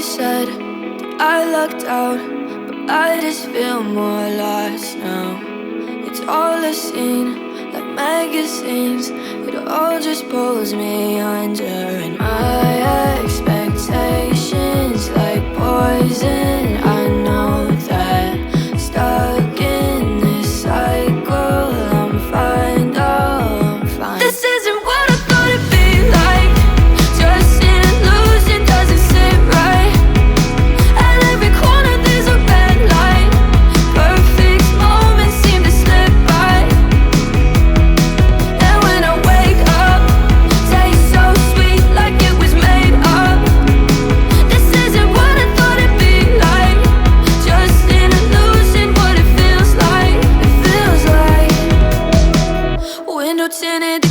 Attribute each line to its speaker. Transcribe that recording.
Speaker 1: said that I lucked out, but I just feel more lost now. It's all a scene, like magazines. It all just pulls me under, and my expectations like poison. I know that stuck in this cycle, I'm fine, oh, I'm fine. This isn't what I thought it'd be like. Just an illusion, doesn't sit right. At every corner there's a red light. Perfect moments seem to slip by. And when I wake up, tastes so sweet, like it was made up. This isn't what I thought it'd be like. Just an illusion, what it feels like. It feels like window tinted